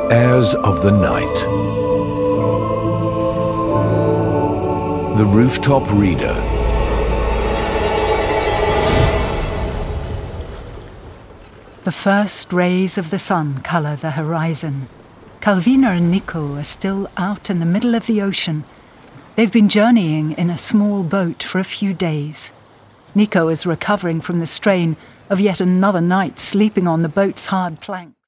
Heirs of the Night. The Rooftop Reader. The first rays of the sun colour the horizon. Calvina and Nico are still out in the middle of the ocean. They've been journeying in a small boat for a few days. Nico is recovering from the strain of yet another night sleeping on the boat's hard plank.